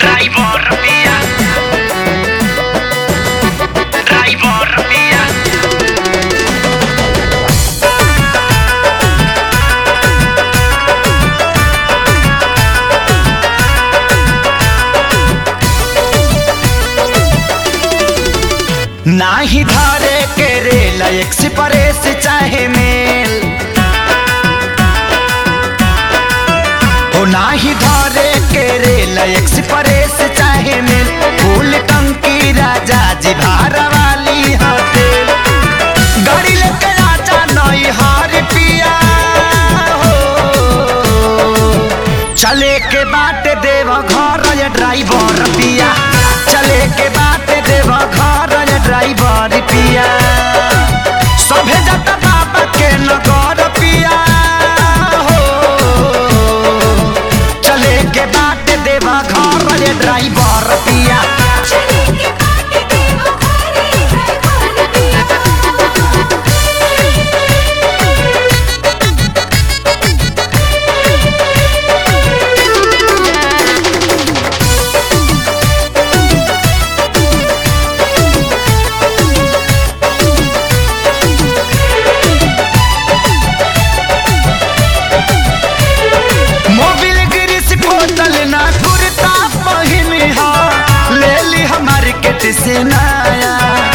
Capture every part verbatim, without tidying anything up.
Driver via, driver via. नाही धारे के रेल एक्सप्रेस चाहे मेल हो, नाही धारे के रेल एक्सप्रेस चाहे मेल। फूल टंकी राजा जी भार वाली होटेल, गाड़ी लेके आजा नई हार पिया हो। चले के बाट देव घर ये ड्राइवर पिया, चले के बाट देव घर ये ड्राइवर पिया। सभे जाता बाबा के नगर पिया हो, चले के बाट देव घर ये ड्राइवर पिया। से नया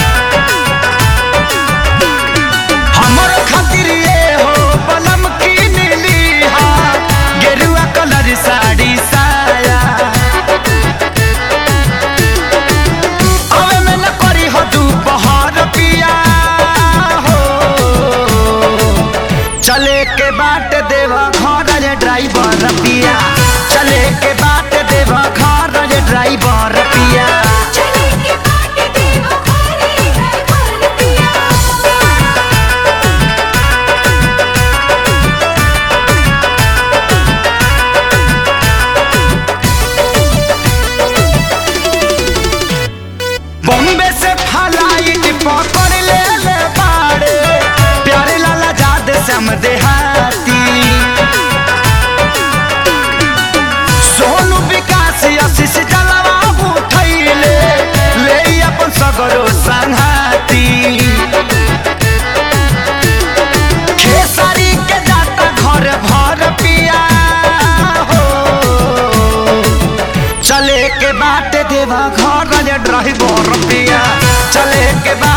हमर खातिर ये हो बलम की नीली हा, गेरुआ कलर साड़ी साया। अवे में न करी हो दोपहर पिया हो, चले के बाट देवा घर ये ड्राइवर पिया, चले के बाट देवा घर ये ड्राइवर पिया। बॉम्बे से फ्लाइट पकड़ ले ले बाड़े, प्यारे लाला जाद श्याम देहाती। सोनू विकास आशीष जलवा उठैले, ले अपन सगरो संघाती। खेसारी के जाता घर भर पिया हो, चले के बाट देवा घर ये ड्राइवर पिया, चले के